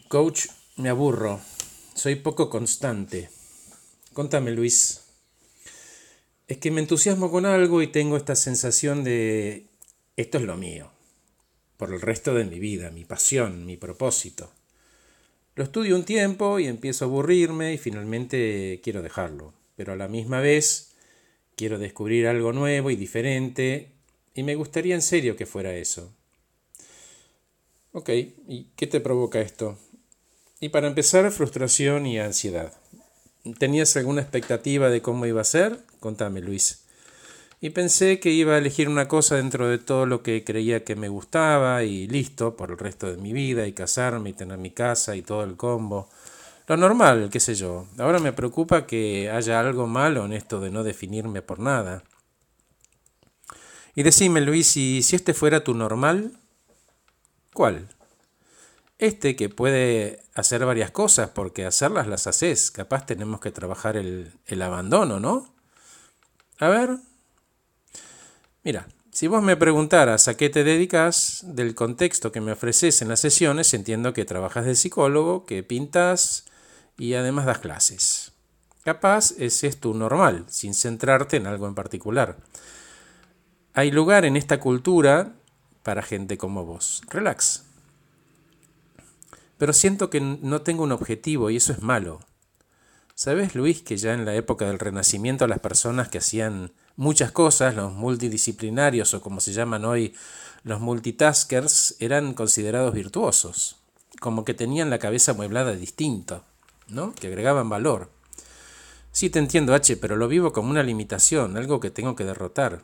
Coach, me aburro. Soy poco constante. Contame, Luis. Es que me entusiasmo con algo y tengo esta sensación de esto es lo mío, por el resto de mi vida, mi pasión, mi propósito. Lo estudio un tiempo y empiezo a aburrirme y finalmente quiero dejarlo, pero a la misma vez quiero descubrir algo nuevo y diferente y me gustaría en serio que fuera eso. Ok, ¿y qué te provoca esto? Y para empezar, frustración y ansiedad. ¿Tenías alguna expectativa de cómo iba a ser? Contame, Luis. Y pensé que iba a elegir una cosa dentro de todo lo que creía que me gustaba y listo por el resto de mi vida y casarme y tener mi casa y todo el combo. Lo normal, qué sé yo. Ahora me preocupa que haya algo malo en esto de no definirme por nada. Y decime, Luis, ¿y si este fuera tu normal? ¿Cuál? Este que puede hacer varias cosas, porque hacerlas las haces. Capaz tenemos que trabajar el abandono, ¿no? A ver, mira, si vos me preguntaras a qué te dedicas, del contexto que me ofreces en las sesiones, entiendo que trabajas de psicólogo, que pintas y además das clases. Capaz ese es tu normal, sin centrarte en algo en particular. Hay lugar en esta cultura para gente como vos. Relax. Pero siento que no tengo un objetivo y eso es malo. ¿Sabes, Luis, que ya en la época del Renacimiento las personas que hacían muchas cosas, los multidisciplinarios o como se llaman hoy los multitaskers, eran considerados virtuosos? Como que tenían la cabeza amueblada distinto, ¿no? Que agregaban valor. Sí, te entiendo, H, pero lo vivo como una limitación, algo que tengo que derrotar.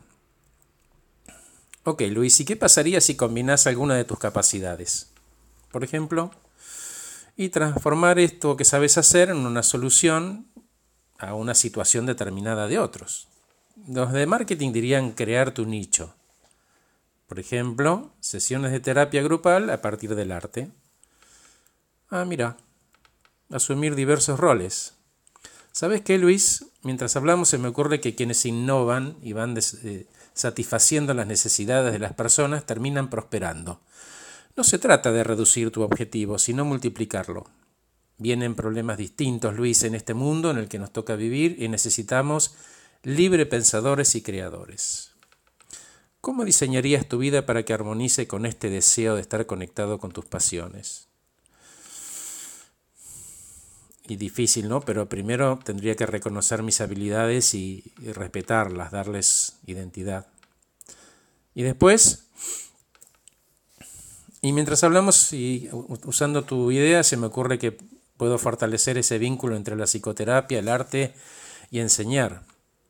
Ok, Luis, ¿y qué pasaría si combinás alguna de tus capacidades? Por ejemplo, y transformar esto que sabes hacer en una solución a una situación determinada de otros. Los de marketing dirían crear tu nicho. Por ejemplo, sesiones de terapia grupal a partir del arte. Ah, mira, asumir diversos roles. ¿Sabes qué, Luis? Mientras hablamos se me ocurre que quienes innovan y van satisfaciendo las necesidades de las personas terminan prosperando. No se trata de reducir tu objetivo, sino multiplicarlo. Vienen problemas distintos, Luis, en este mundo en el que nos toca vivir y necesitamos libre pensadores y creadores. ¿Cómo diseñarías tu vida para que armonice con este deseo de estar conectado con tus pasiones? Y difícil, ¿no? Pero primero tendría que reconocer mis habilidades y respetarlas, darles identidad. Y después, y mientras hablamos y usando tu idea, se me ocurre que puedo fortalecer ese vínculo entre la psicoterapia, el arte y enseñar.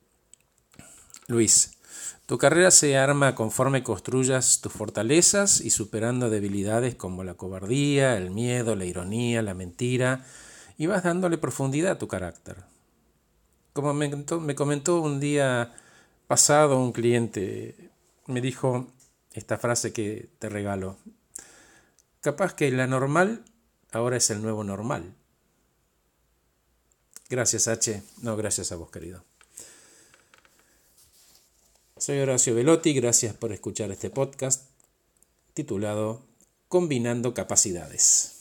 Luis, tu carrera se arma conforme construyas tus fortalezas y superando debilidades como la cobardía, el miedo, la ironía, la mentira, y vas dándole profundidad a tu carácter. Como me comentó un día pasado un cliente, me dijo esta frase que te regalo. Capaz que la normal ahora es el nuevo normal. Gracias, H. No, gracias a vos, querido. Soy Horacio Velotti, gracias por escuchar este podcast titulado Combinando Capacidades.